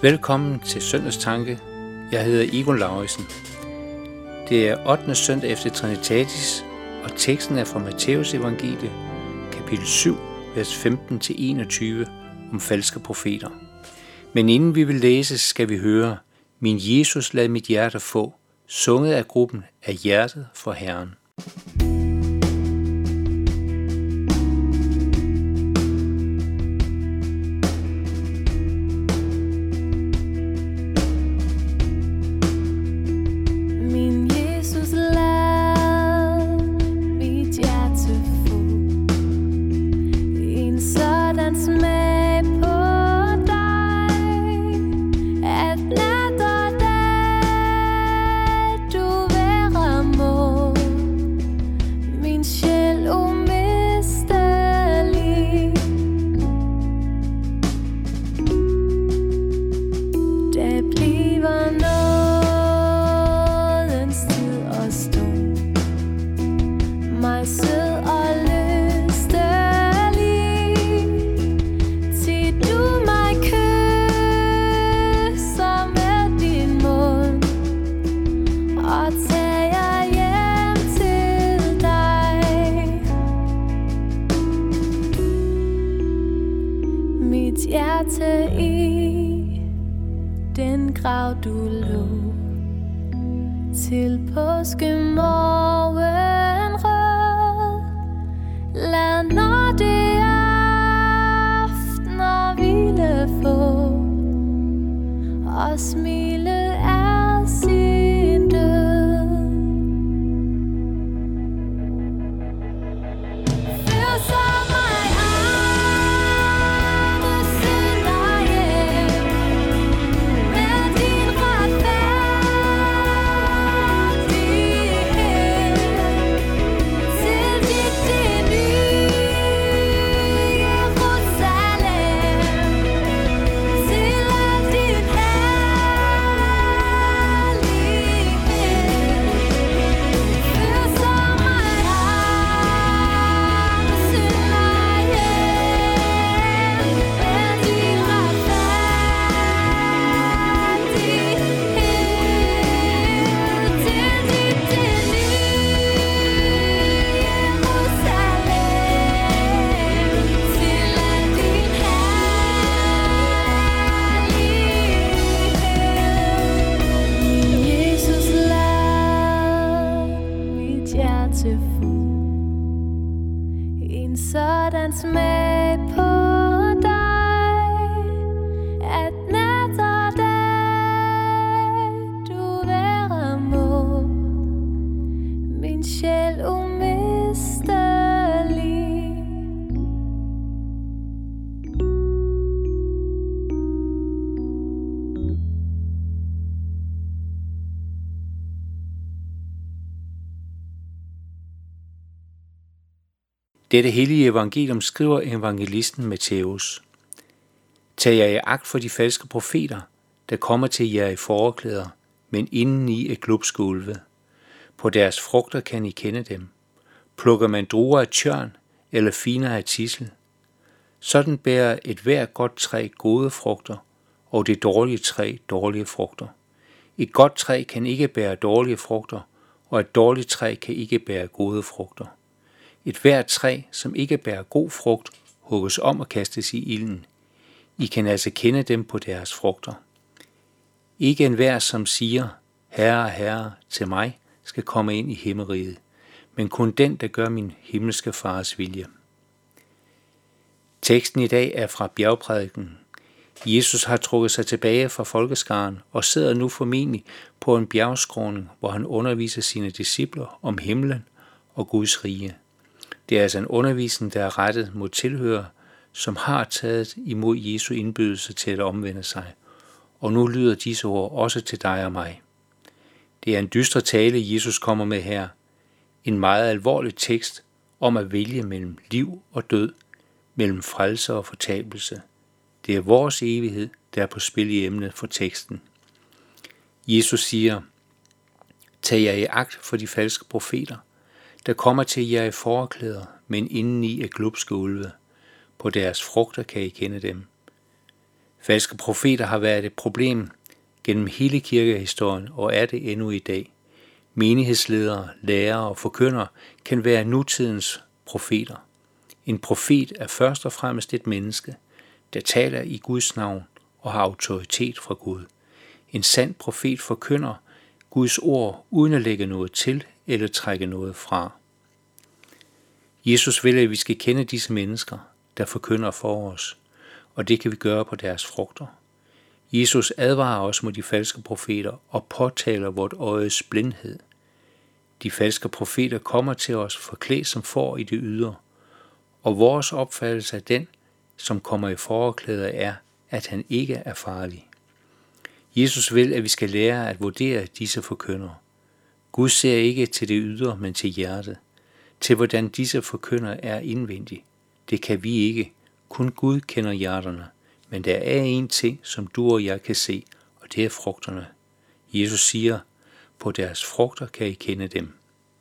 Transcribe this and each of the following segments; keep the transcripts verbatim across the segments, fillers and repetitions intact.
Velkommen til Søndagstanke. Jeg hedder Egon Lauritsen. Det er ottende søndag efter Trinitatis, og teksten er fra Matthæus Evangelie, kapitel syv, vers femten til enogtyve, om falske profeter. Men inden vi vil læse, skal vi høre, Min Jesus lad mit hjerte få, sunget af gruppen Af hjertet for Herren. Mit hjerte i den grav du lå, til påskemorgen rød. Lad når det aftener hvile få, og smile af sin død. Før så en sådan smag på dig, at nat og dag du være må, min sjæl umistelig. Dette hellige evangelium skriver evangelisten Matthæus. Tag jer i agt for de falske profeter, der kommer til jer i fåreklæder, men indeni er glubske ulve. På deres frugter kan I kende dem. Plukker man druer af tjørn eller finer af tidsel, sådan bærer et hver godt træ gode frugter, og det dårlige træ dårlige frugter. Et godt træ kan ikke bære dårlige frugter, og et dårligt træ kan ikke bære gode frugter. Et hvert træ, som ikke bærer god frugt, hugges om og kastes i ilden. I kan altså kende dem på deres frugter. Ikke enhver, som siger, Herre, Herre, til mig, skal komme ind i himmeriget, men kun den, der gør min himmelske fars vilje. Teksten i dag er fra bjergprædiken. Jesus har trukket sig tilbage fra folkeskaren og sidder nu formentlig på en bjergskråning, hvor han underviser sine discipler om himlen og Guds rige. Det er altså en undervisning, der er rettet mod tilhørere, som har taget imod Jesu indbydelse til at omvende sig. Og nu lyder disse ord også til dig og mig. Det er en dyster tale, Jesus kommer med her. En meget alvorlig tekst om at vælge mellem liv og død, mellem frelse og fortabelse. Det er vores evighed, der er på spil i emnet for teksten. Jesus siger, tag jer i agt for de falske profeter, der kommer til jer i forklæder, men indeni er glubske ulve. På deres frugter kan I kende dem. Falske profeter har været et problem gennem hele kirkehistorien og er det endnu i dag. Menighedsledere, lærere og forkyndere kan være nutidens profeter. En profet er først og fremmest et menneske, der taler i Guds navn og har autoritet fra Gud. En sand profet forkynder Guds ord uden at lægge noget til eller trække noget fra. Jesus vil, at vi skal kende disse mennesker, der forkynder for os, og det kan vi gøre på deres frugter. Jesus advarer os mod de falske profeter og påtaler vort øjes blindhed. De falske profeter kommer til os forklædt som får i det ydre, og vores opfattelse af den, som kommer i forklæder, er, at han ikke er farlig. Jesus vil, at vi skal lære at vurdere disse forkyndere. Gud ser ikke til det ydre, men til hjertet, til hvordan disse forkyndere er indvendigt. Det kan vi ikke. Kun Gud kender hjerterne. Men der er en ting, som du og jeg kan se, og det er frugterne. Jesus siger, på deres frugter kan I kende dem.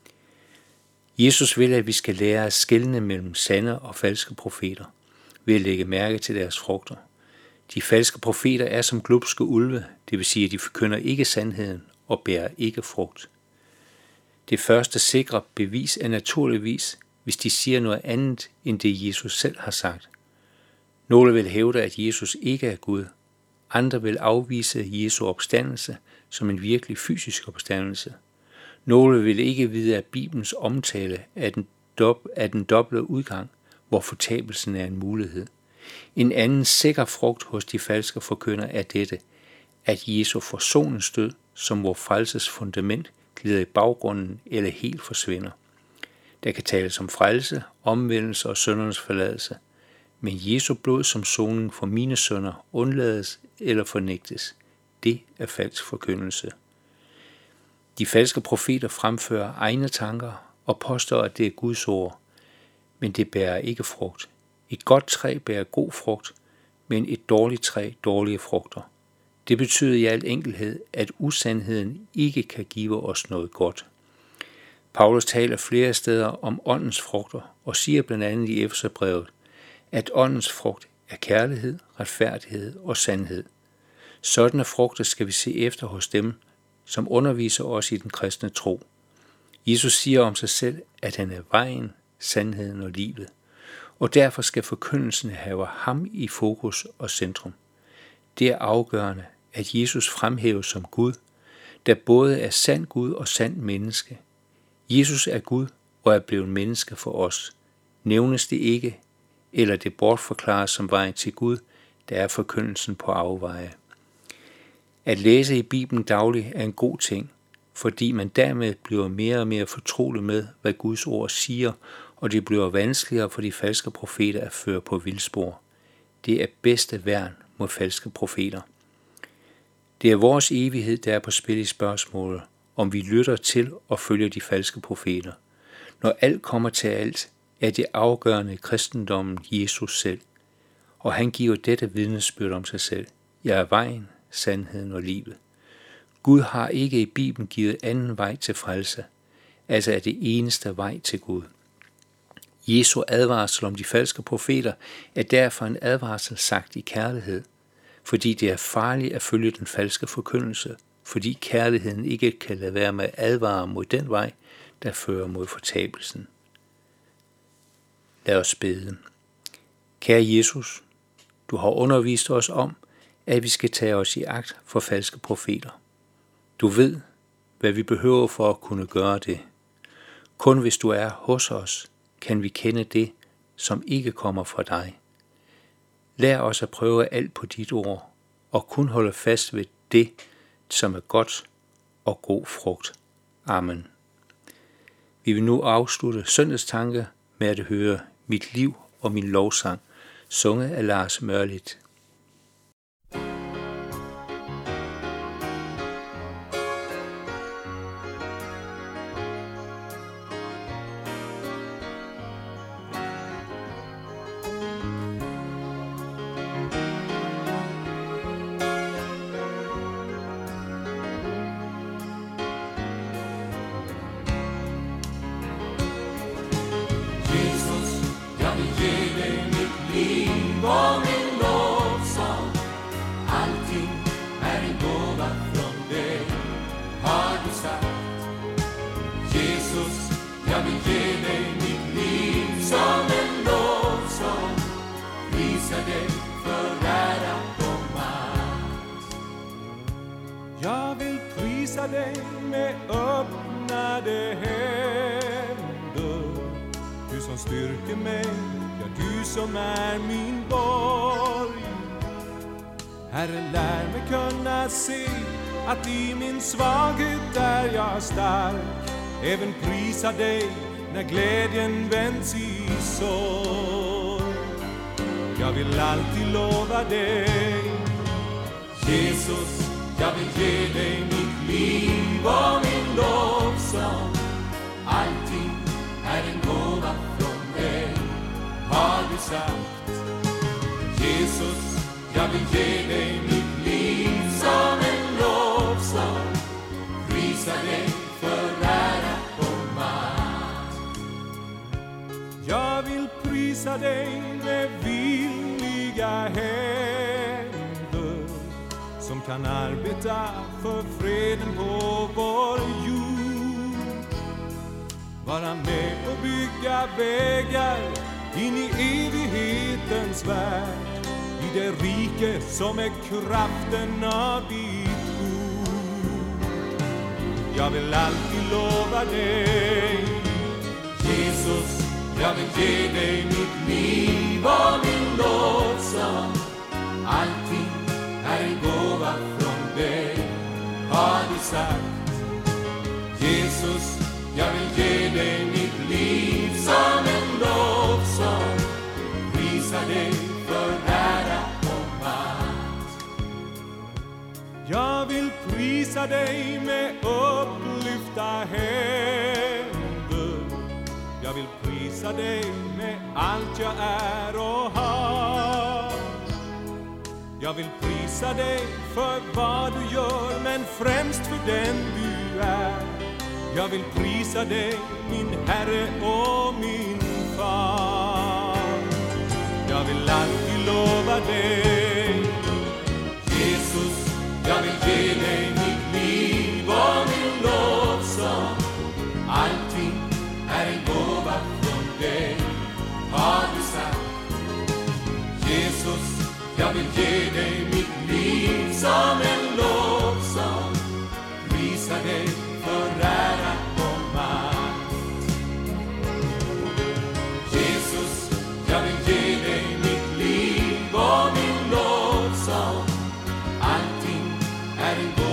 Jesus vil, at vi skal lære at skelne mellem sande og falske profeter, ved at lægge mærke til deres frugter. De falske profeter er som glubske ulve, det vil sige, at de forkynder ikke sandheden og bærer ikke frugt. Det første sikre bevis er naturligvis, hvis de siger noget andet, end det Jesus selv har sagt. Nogle vil hævde, at Jesus ikke er Gud. Andre vil afvise Jesu opstandelse som en virkelig fysisk opstandelse. Nogle vil ikke vide af Bibelens omtale af den, dob- af den dobbelte udgang, hvor fortabelsen er en mulighed. En anden sikker frugt hos de falske forkyndere er dette, at Jesu forsoningsdød som vor frelses fundament glider i baggrunden eller helt forsvinder. Der kan tales om frelse, omvendelse og syndernes forladelse, men Jesu blod som soning for mine synder undlades eller fornægtes. Det er falsk forkyndelse. De falske profeter fremfører egne tanker og påstår, at det er Guds ord, men det bærer ikke frugt. Et godt træ bærer god frugt, men et dårligt træ dårlige frugter. Det betyder i al enkelhed, at usandheden ikke kan give os noget godt. Paulus taler flere steder om åndens frugter og siger blandt andet i Efeserbrevet, at åndens frugt er kærlighed, retfærdighed og sandhed. Sådanne frugter skal vi se efter hos dem, som underviser os i den kristne tro. Jesus siger om sig selv, at han er vejen, sandheden og livet, og derfor skal forkyndelsen have ham i fokus og centrum. Det er afgørende, at Jesus fremhæves som Gud, der både er sand Gud og sand menneske. Jesus er Gud og er blevet menneske for os. Nævnes det ikke, eller det bortforklares som vejen til Gud, der er forkyndelsen på afveje. At læse i Bibelen dagligt er en god ting, fordi man dermed bliver mere og mere fortrolig med, hvad Guds ord siger, og det bliver vanskeligere for de falske profeter at føre på vildspor. Det er bedste værn mod falske profeter. Det er vores evighed, der er på spil i spørgsmålet, om vi lytter til og følger de falske profeter. Når alt kommer til alt, er det afgørende i kristendommen Jesus selv, og han giver dette vidnesbyrd om sig selv. Jeg er vejen, sandheden og livet. Gud har ikke i Bibelen givet anden vej til frelse, altså er det eneste vej til Gud. Jesu advarsel om de falske profeter er derfor en advarsel sagt i kærlighed, fordi det er farligt at følge den falske forkyndelse, fordi kærligheden ikke kan lade være med at advare mod den vej, der fører mod fortabelsen. Lad os bede. Kære Jesus, du har undervist os om, at vi skal tage os i agt for falske profeter. Du ved, hvad vi behøver for at kunne gøre det. Kun hvis du er hos os, kan vi kende det, som ikke kommer fra dig. Lær os at prøve alt på dit ord, og kun holde fast ved det, som er godt og god frugt. Amen. Vi vil nu afslutte søndagstanke med at høre Mit liv og min lovsang, sunget af Lars Mørlit. Og min lov gåva från dig, har du sagt. Jesus, jag vill ge dig mitt liv som en lovsång. Prisa dig för ära och makt. Jag vill prisa dig med öppnade händer. Du som styrker mig, ja du som är min borg. Herre, lär mig kunna se att i min svaghet är jag stark. Även prisa dig när glädjen vänds i sorg. Jag vill alltid lova dig, Jesus, jag vill ge dig mitt liv och min lovsång. Allting är en gåva från dig, har du sagt. Jesus, jag vill ge dig mitt liv som en lovsång. Prisa dig för ära och makt. Jag vill prisa dig med villiga händer som kan arbeta för freden på vår jord. Vara med och bygga vägar in i evighetens värld, i det rike som är kraften av ditt ord. Jag vill alltid lova dig, Jesus, jag vill ge dig mitt liv och min lovsång. Allting är en gåva från dig, har du sagt. Jesus, jag vill ge dig mitt liv som en lovsång. Prisa dig för ära och makt. Jag vill prisa dig med upplyfta händer. Jag vill prisa dig med allt jag är och har. Jag vill prisa dig för vad du gör, men främst för den du är. Jag vill prisa dig, min Herre och min Far. Jag vill alltid lova dig, Jesus, jag vill ge dig mitt liv och min lovsång. Allting är en gåva från dig, har du sagt. Jesus, jag vill ge dig mitt liv som en lovsång. Prisa dig för ära och makt. Jesus, jag vill ge dig mitt liv och min lovsång. Allting är en gåva